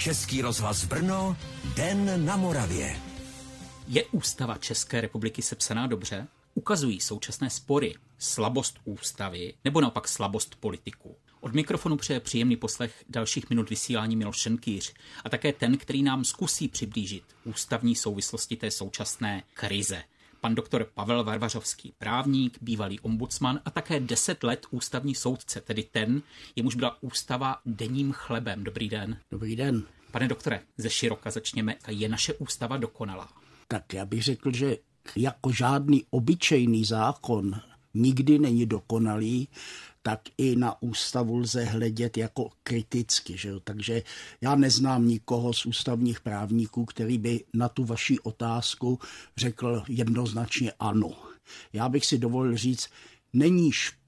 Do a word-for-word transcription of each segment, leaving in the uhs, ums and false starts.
Český rozhlas Brno, Den na Moravě. Je ústava České republiky sepsaná dobře? Ukazují současné spory slabost ústavy nebo naopak slabost politiků? Od mikrofonu přeje příjemný poslech dalších minut vysílání Miloš Šenkýř a také ten, který nám zkusí přiblížit ústavní souvislosti té současné krize. Pan doktor Pavel Varvařovský, právník, bývalý ombudsman a také deset let ústavní soudce, tedy ten, jemuž byla ústava denním chlebem. Dobrý den. Dobrý den. Pane doktore, ze široka začněme. Je naše ústava dokonalá? Tak já bych řekl, že jako žádný obyčejný zákon nikdy není dokonalý, tak i na ústavu lze hledět jako kriticky. Že jo? Takže já neznám nikoho z ústavních právníků, který by na tu vaši otázku řekl jednoznačně ano. Já bych si dovolil říct, není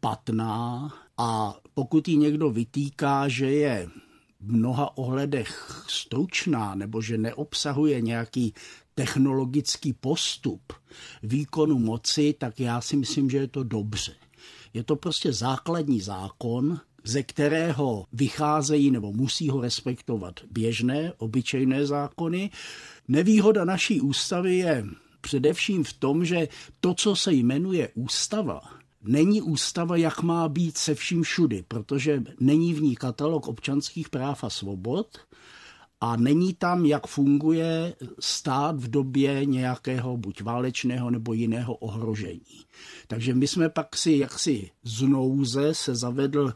špatná a pokud ji někdo vytýká, že je v mnoha ohledech stručná nebo že neobsahuje nějaký technologický postup výkonu moci, tak já si myslím, že je to dobře. Je to prostě základní zákon, ze kterého vycházejí nebo musí ho respektovat běžné, obyčejné zákony. Nevýhoda naší ústavy je především v tom, že to, co se jmenuje ústava, není ústava, jak má být se vším všudy, protože není v ní katalog občanských práv a svobod a není tam, jak funguje stát v době nějakého buď válečného nebo jiného ohrožení. Takže my jsme pak si jaksi z nouze se zavedl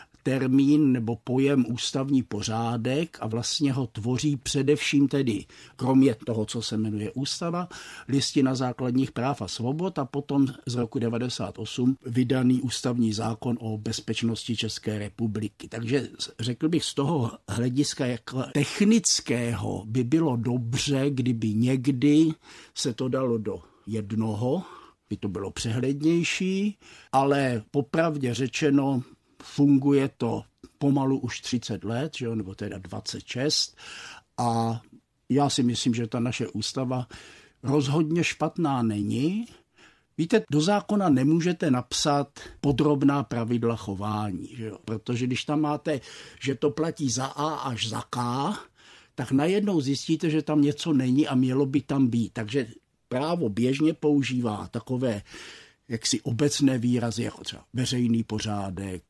termín nebo pojem ústavní pořádek a vlastně ho tvoří především tedy, kromě toho, co se jmenuje ústava, Listina základních práv a svobod a potom z roku devadesát osm vydaný ústavní zákon o bezpečnosti České republiky. Takže řekl bych z toho hlediska jako technického by bylo dobře, kdyby někdy se to dalo do jednoho, by to bylo přehlednější, ale popravdě řečeno, funguje to pomalu už třicet let, že jo, nebo teda dvacet šest a já si myslím, že ta naše ústava rozhodně špatná není. Víte, do zákona nemůžete napsat podrobná pravidla chování, že jo? Protože když tam máte, že to platí za A až za K, tak najednou zjistíte, že tam něco není a mělo by tam být. Takže právo běžně používá takové jaksi obecné výrazy, jako třeba veřejný pořádek.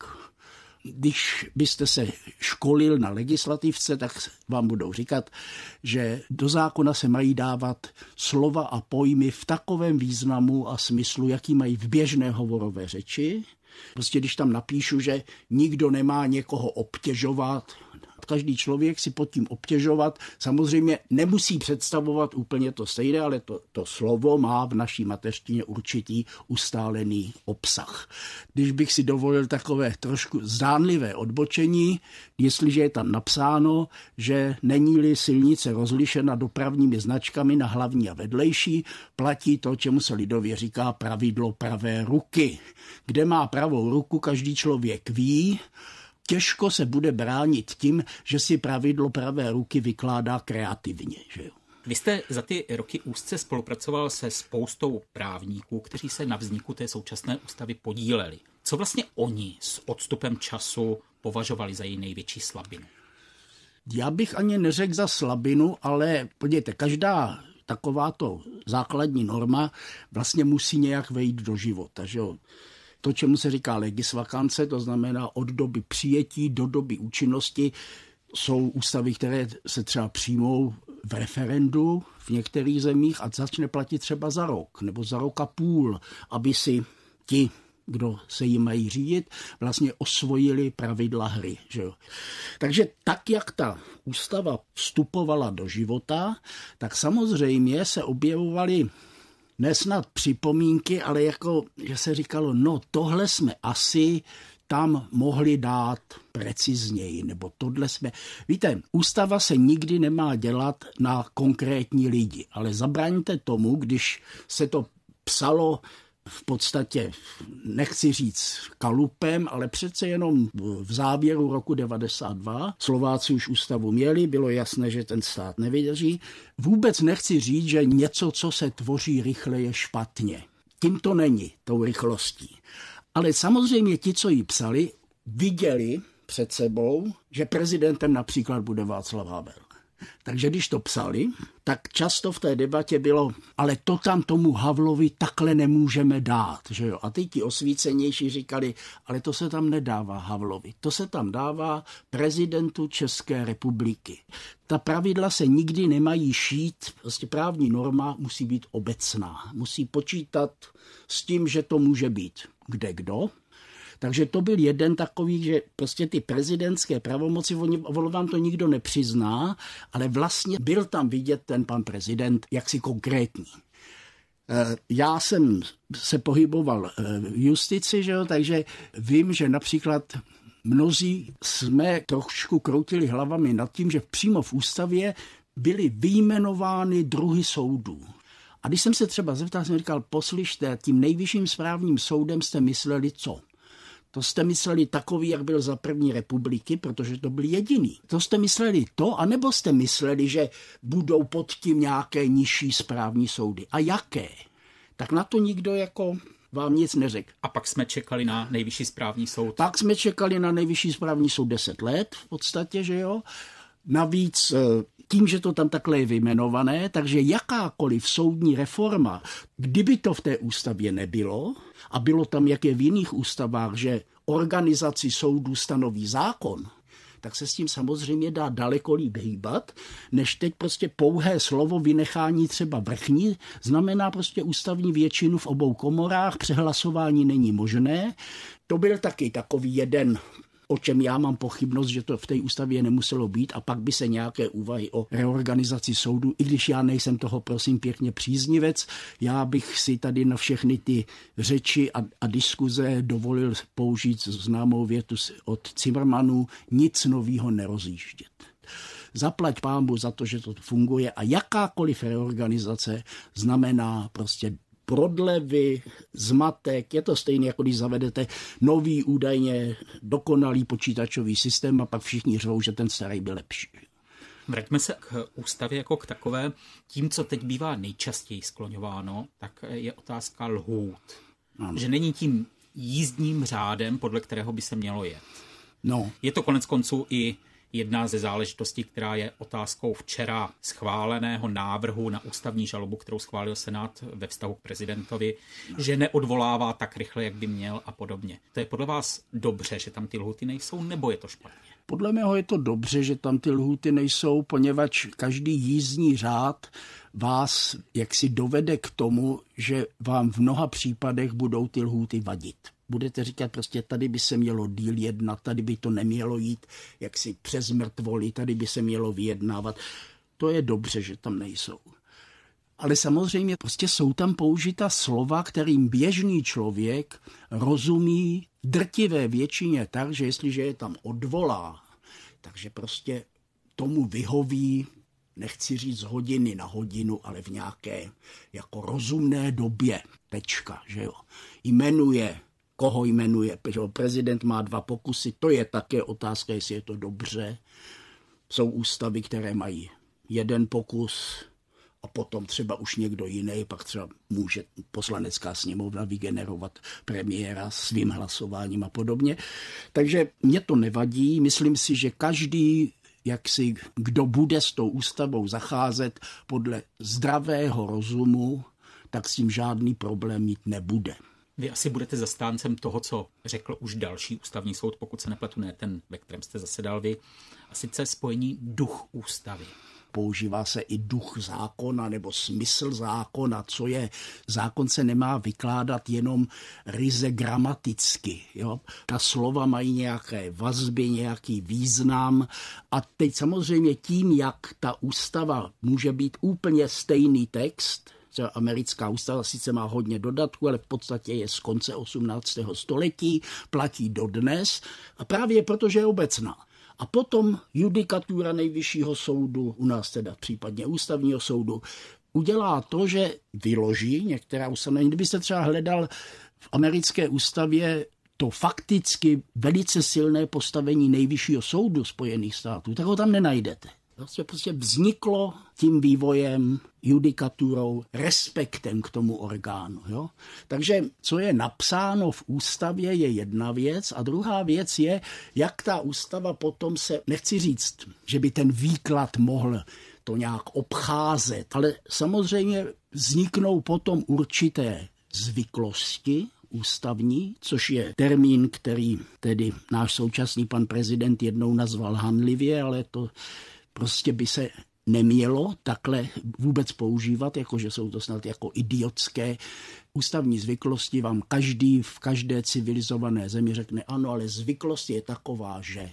Když byste se školil na legislativce, tak vám budou říkat, že do zákona se mají dávat slova a pojmy v takovém významu a smyslu, jaký mají v běžné hovorové řeči. Prostě když tam napíšu, že nikdo nemá někoho obtěžovat, každý člověk si pod tím obtěžovat samozřejmě nemusí představovat úplně to stejné, ale to, to slovo má v naší mateřštině určitý ustálený obsah. Když bych si dovolil takové trošku zdánlivé odbočení, jestliže je tam napsáno, že není-li silnice rozlišena dopravními značkami na hlavní a vedlejší, platí to, čemu se lidově říká pravidlo pravé ruky. Kde má pravou ruku, každý člověk ví, těžko se bude bránit tím, že si pravidlo pravé ruky vykládá kreativně. Že jo? Vy jste za ty roky úzce spolupracoval se spoustou právníků, kteří se na vzniku té současné ústavy podíleli. Co vlastně oni s odstupem času považovali za její největší slabinu? Já bych ani neřekl za slabinu, ale podívejte, každá takováto základní norma vlastně musí nějak vejít do života. Že jo? To, čemu se říká legisvakance, to znamená od doby přijetí do doby účinnosti, jsou ústavy, které se třeba přijmou v referendu v některých zemích a začne platit třeba za rok nebo za rok a půl, aby si ti, kdo se jim mají řídit, vlastně osvojili pravidla hry. Že jo? Takže tak, jak ta ústava vstupovala do života, tak samozřejmě se objevovaly nesnad připomínky, ale jako, že se říkalo, no tohle jsme asi tam mohli dát precizněji, nebo tohle jsme... Víte, ústava se nikdy nemá dělat na konkrétní lidi, ale zabraňte tomu, když se to psalo v podstatě, nechci říct kalupem, ale přece jenom v závěru roku devadesát dva. Slováci už ústavu měli, bylo jasné, že ten stát nevydrží. Vůbec nechci říct, že něco, co se tvoří rychle, je špatně. Tím to není, tou rychlostí. Ale samozřejmě ti, co ji psali, viděli před sebou, že prezidentem například bude Václav Havel. Takže když to psali, tak často v té debatě bylo, ale to tam tomu Havlovi takhle nemůžeme dát. Že jo? A ty ti osvícenější říkali, ale to se tam nedává Havlovi. To se tam dává prezidentu České republiky. Ta pravidla se nikdy nemají šít, prostě právní norma musí být obecná. Musí počítat s tím, že to může být kde kdo. Takže to byl jeden takový, že prostě ty prezidentské pravomoci, on vám to nikdo nepřizná, ale vlastně byl tam vidět ten pan prezident jaksi konkrétní. Já jsem se pohyboval v justici, že jo, takže vím, že například mnozí jsme trošku kroutili hlavami nad tím, že přímo v ústavě byly vyjmenovány druhy soudů. A když jsem se třeba zeptal, jsem říkal, poslyšte, tím nejvyšším správním soudem jste mysleli co? To jste mysleli takový, jak byl za první republiky, protože to byl jediný. To jste mysleli to, anebo jste mysleli, že budou pod tím nějaké nižší správní soudy? A jaké? Tak na to nikdo jako vám nic neřekl. A pak jsme čekali na nejvyšší správní soud. Pak jsme čekali na nejvyšší správní soud deset let v podstatě, že jo. Navíc tím, že to tam takhle je vyjmenované, takže jakákoliv soudní reforma, kdyby to v té ústavě nebylo, a bylo tam, jak je v jiných ústavách, že organizaci soudů stanoví zákon, tak se s tím samozřejmě dá daleko líp hýbat, než teď prostě pouhé slovo vynechání třeba vrchní, znamená prostě ústavní většinu v obou komorách, přehlasování není možné. To byl taky takový jeden, o čem já mám pochybnost, že to v té ústavě nemuselo být, a pak by se nějaké úvahy o reorganizaci soudu, i když já nejsem toho prosím pěkně příznivec, já bych si tady na všechny ty řeči a, a diskuze dovolil použít známou větu od Zimmermanů, nic novýho nerozjíždět. Zaplať pánbu za to, že to funguje, a jakákoliv reorganizace znamená prostě prodlevy, zmatek, je to stejné, jako když zavedete nový údajně dokonalý počítačový systém a pak všichni řvou, že ten starý byl lepší. Vraťme se k ústavě jako k takové. Tím, co teď bývá nejčastěji skloňováno, tak je otázka lhůt. Ano. Že není tím jízdním řádem, podle kterého by se mělo jet. No. Je to konec konců i jedna ze záležitostí, která je otázkou včera schváleného návrhu na ústavní žalobu, kterou schválil Senát ve vztahu k prezidentovi, že neodvolává tak rychle, jak by měl a podobně. To je podle vás dobře, že tam ty lhuty nejsou, nebo je to špatně? Podle mého je to dobře, že tam ty lhuty nejsou, poněvadž každý jízdní řád vás jaksi dovede k tomu, že vám v mnoha případech budou ty lhuty vadit. Budete říkat prostě, tady by se mělo díl jednat, tady by to nemělo jít jaksi přes mrtvoly, tady by se mělo vyjednávat. To je dobře, že tam nejsou. Ale samozřejmě prostě jsou tam použita slova, kterým běžný člověk rozumí drtivé většině tak, že jestliže je tam odvolá, takže prostě tomu vyhoví, nechci říct hodiny na hodinu, ale v nějaké jako rozumné době. Tečka, že jo. Jmenuje, koho jmenuje, protože prezident má dva pokusy, to je také otázka, jestli je to dobře. Jsou ústavy, které mají jeden pokus a potom třeba už někdo jiný, pak třeba může poslanecká sněmovna vygenerovat premiéra svým hlasováním a podobně. Takže mě to nevadí, myslím si, že každý, jak si, kdo bude s tou ústavou zacházet podle zdravého rozumu, tak s tím žádný problém mít nebude. Vy asi budete zastáncem toho, co řekl už další ústavní soud, pokud se nepletu, ne ten, ve kterém jste zasedal vy, a sice spojení duch ústavy. Používá se i duch zákona nebo smysl zákona, co je. Zákon se nemá vykládat jenom ryze gramaticky. Jo? Ta slova mají nějaké vazby, nějaký význam a teď samozřejmě tím, jak ta ústava může být úplně stejný text, americká ústava sice má hodně dodatků, ale v podstatě je z konce osmnáctého století, platí dodnes a právě protože je obecná. A potom judikatura nejvyššího soudu, u nás teda případně ústavního soudu, udělá to, že vyloží některá ustanovení. Kdybyste třeba hledal v americké ústavě to fakticky velice silné postavení nejvyššího soudu Spojených států, tak ho tam nenajdete. Prostě, prostě vzniklo tím vývojem, judikaturou, respektem k tomu orgánu. Jo? Takže co je napsáno v ústavě, je jedna věc a druhá věc je, jak ta ústava potom se, nechci říct, že by ten výklad mohl to nějak obcházet, ale samozřejmě vzniknou potom určité zvyklosti ústavní, což je termín, který tedy náš současný pan prezident jednou nazval hanlivě, ale to prostě by se nemělo takhle vůbec používat, jakože jsou to snad jako idiotské. Ústavní zvyklosti vám každý v každé civilizované zemi řekne, ano, ale zvyklost je taková, že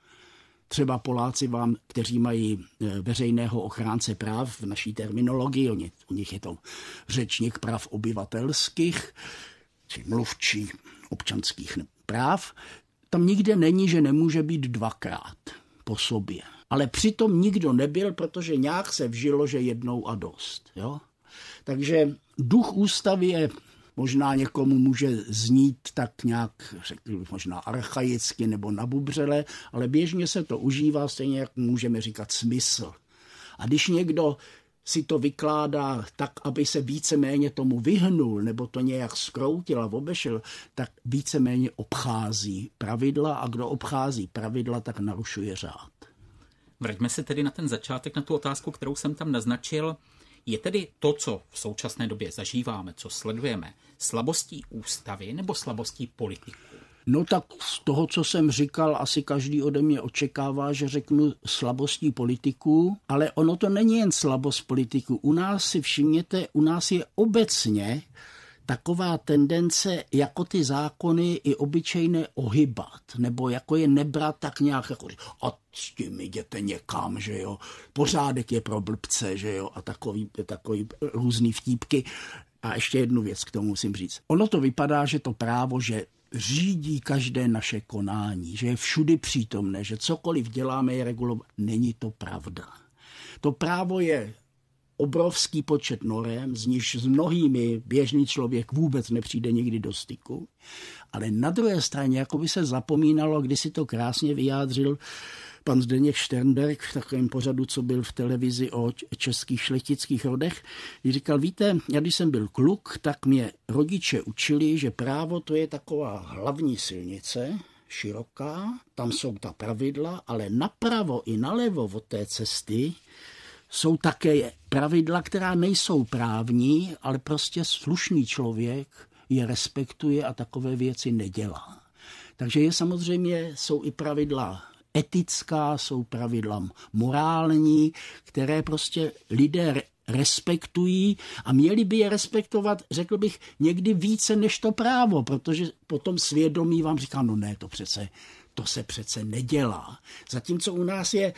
třeba Poláci vám, kteří mají veřejného ochránce práv v naší terminologii, u nich je to řečník práv obyvatelských, či mluvčí občanských práv, tam nikde není, že nemůže být dvakrát po sobě. Ale přitom nikdo nebyl, protože nějak se vžilo, že jednou a dost. Jo? Takže duch ústavy je možná někomu může znít tak nějak, řekl možná archaicky nebo nabubřele, ale běžně se to užívá stejně, jak můžeme říkat smysl. A když někdo si to vykládá tak, aby se víceméně tomu vyhnul, nebo to nějak zkroutil a obešel, tak víceméně obchází pravidla a kdo obchází pravidla, tak narušuje řád. Vraťme se tedy na ten začátek, na tu otázku, kterou jsem tam naznačil. Je tedy to, co v současné době zažíváme, co sledujeme, slabostí ústavy nebo slabostí politiků? No tak z toho, co jsem říkal, asi každý ode mě očekává, že řeknu slabostí politiků, ale ono to není jen slabost politiků. U nás si všimněte, u nás je obecně taková tendence jako ty zákony i obyčejné ohybat, nebo jako je nebrat tak nějak jako a s tím jděte někam, že jo, pořádek je pro blbce, že jo, a takový, takový různý vtípky. A ještě jednu věc k tomu musím říct. Ono to vypadá, že to právo, že řídí každé naše konání, že je všudy přítomné, že cokoliv děláme je regulovat. Není to pravda. To právo je obrovský počet norem, z nichž s mnohými běžný člověk vůbec nepřijde nikdy do styku, ale na druhé straně, jako by se zapomínalo, když si to krásně vyjádřil pan Zdeněk Šternberg v takovém pořadu, co byl v televizi o českých šlechtických rodech, když říkal, víte, já když jsem byl kluk, tak mě rodiče učili, že právo to je taková hlavní silnice, široká, tam jsou ta pravidla, ale napravo i nalevo od té cesty jsou také pravidla, která nejsou právní, ale prostě slušný člověk je respektuje a takové věci nedělá. Takže je samozřejmě, jsou i pravidla etická, jsou pravidla morální, které prostě lidé respektují a měli by je respektovat, řekl bych, někdy více než to právo, protože potom svědomí vám říká, no ne, to přece, to se přece nedělá. Zatímco u nás je,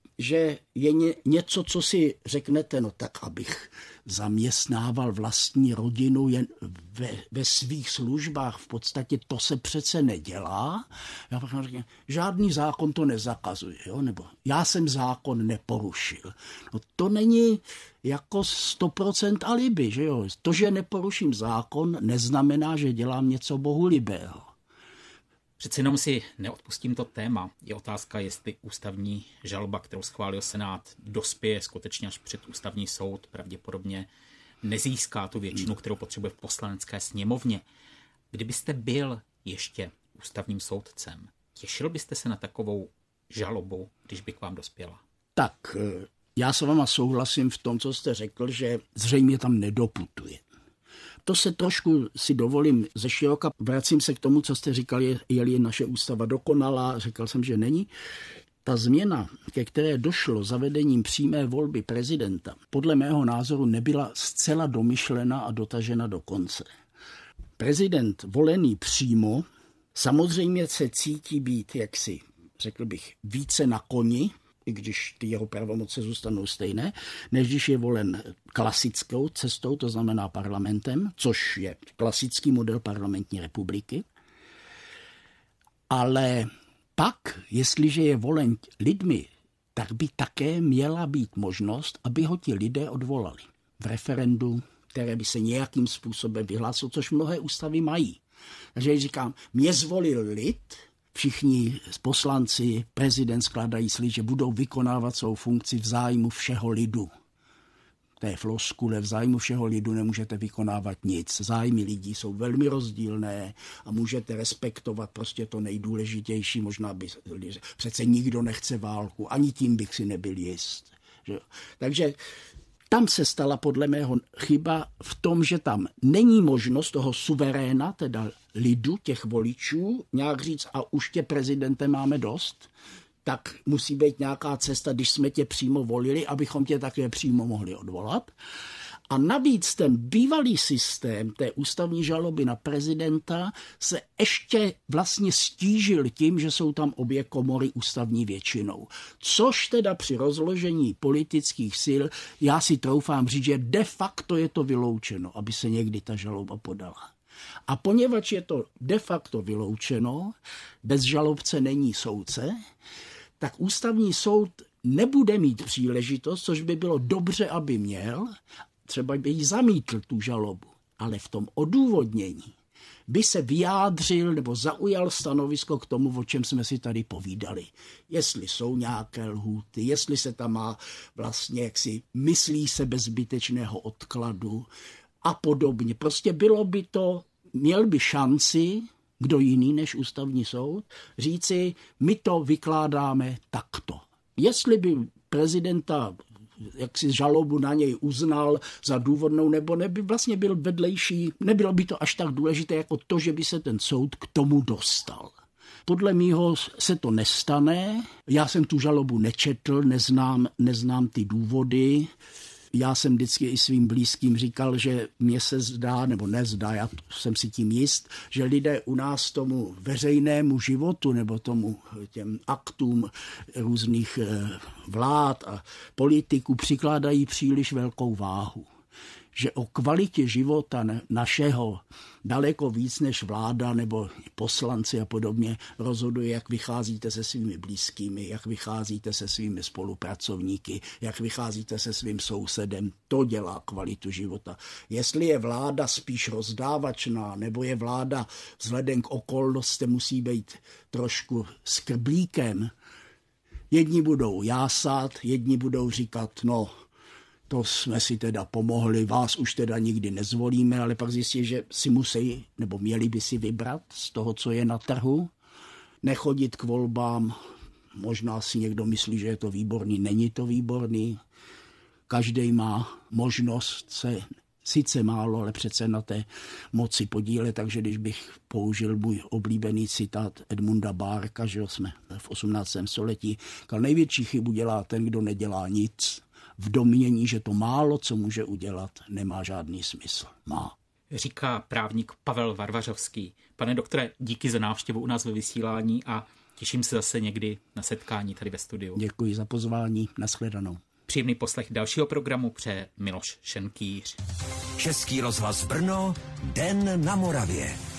že je ně, něco, co si řeknete, no tak abych zaměstnával vlastní rodinu jen ve, ve svých službách, v podstatě to se přece nedělá. Já pak řeknu, žádný zákon to nezakazuje, jo? Nebo já jsem zákon neporušil. No to není jako sto procent alibi, že jo? To, že neporuším zákon, neznamená, že dělám něco bohulibého. Přece jenom si neodpustím to téma. Je otázka, jestli ústavní žaloba, kterou schválil Senát, dospěje skutečně až před ústavní soud, pravděpodobně nezíská tu většinu, kterou potřebuje v poslanecké sněmovně. Kdybyste byl ještě ústavním soudcem, těšil byste se na takovou žalobu, když by k vám dospěla? Tak, já s váma souhlasím v tom, co jste řekl, že zřejmě tam nedoputuje. To se trošku si dovolím ze široka. Vracím se k tomu, co jste říkali, je-li naše ústava dokonalá. Říkal jsem, že není. Ta změna, ke které došlo zavedením přímé volby prezidenta, podle mého názoru nebyla zcela domyšlena a dotažena do konce. Prezident volený přímo samozřejmě se cítí být jaksi, řekl bych, více na koni, i když ty jeho pravomoce zůstanou stejné, než když je volen klasickou cestou, to znamená parlamentem, což je klasický model parlamentní republiky. Ale pak, jestliže je volen lidmi, tak by také měla být možnost, aby ho ti lidé odvolali v referendu, které by se nějakým způsobem vyhlásilo, což mnohé ústavy mají. Takže když říkám, mě zvolil lid, všichni poslanci, prezident skládají slib, že budou vykonávat svou funkci v zájmu všeho lidu. To je floskule, v zájmu všeho lidu nemůžete vykonávat nic. Zájmy lidí jsou velmi rozdílné a můžete respektovat prostě to nejdůležitější. Možná by, přece nikdo nechce válku, ani tím bych si nebyl jist. Že? Takže tam se stala podle mého chyba v tom, že tam není možnost toho suveréna, teda lidu, těch voličů, nějak říct, a už tě prezidente máme dost, tak musí být nějaká cesta, když jsme tě přímo volili, abychom tě také přímo mohli odvolat. A navíc ten bývalý systém té ústavní žaloby na prezidenta se ještě vlastně stížil tím, že jsou tam obě komory ústavní většinou. Což teda při rozložení politických sil, já si troufám říct, že de facto je to vyloučeno, aby se někdy ta žaloba podala. A poněvadž je to de facto vyloučeno, bez žalobce není soudce, tak ústavní soud nebude mít příležitost, což by bylo dobře, aby měl, třeba by jí zamítl tu žalobu, ale v tom odůvodnění by se vyjádřil nebo zaujal stanovisko k tomu, o čem jsme si tady povídali. Jestli jsou nějaké lhůty, jestli se tam má vlastně, jak si myslí se bez zbytečného odkladu a podobně. Prostě bylo by to, měl by šanci, kdo jiný než ústavní soud, říci, my to vykládáme takto. Jestli by prezidenta jak si žalobu na něj uznal za důvodnou, nebo neby vlastně byl vedlejší, nebylo by to až tak důležité jako to, že by se ten soud k tomu dostal. Podle mýho se to nestane, já jsem tu žalobu nečetl, neznám, neznám ty důvody. Já jsem vždycky i svým blízkým říkal, že mně se zdá, nebo nezdá, já jsem si tím jist, že lidé u nás tomu veřejnému životu nebo tomu těm aktům různých vlád a politiků přikládají příliš velkou váhu. Že o kvalitě života našeho daleko víc než vláda nebo poslanci a podobně rozhoduje, jak vycházíte se svými blízkými, jak vycházíte se svými spolupracovníky, jak vycházíte se svým sousedem. To dělá kvalitu života. Jestli je vláda spíš rozdávačná, nebo je vláda vzhledem k okolnostem musí být trošku skrblíkem, jedni budou jásat, jedni budou říkat, no, to jsme si teda pomohli, vás už teda nikdy nezvolíme, ale pak zjistí, že si musí, nebo měli by si vybrat z toho, co je na trhu, nechodit k volbám, možná si někdo myslí, že je to výborný, není to výborný, každý má možnost se, sice málo, ale přece na té moci podílet, takže když bych použil můj oblíbený citát Edmunda Bárka, že jsme v osmnáctém století, kal největší chybu dělá ten, kdo nedělá nic, v domnění, že to málo, co může udělat, nemá žádný smysl. Má. Říká právník Pavel Varvařovský. Pane doktore, díky za návštěvu u nás ve vysílání a těším se zase někdy na setkání tady ve studiu. Děkuji za pozvání, nashledanou. Příjemný poslech dalšího programu přeje Miloš Šenkýř. Český rozhlas Brno, Den na Moravě.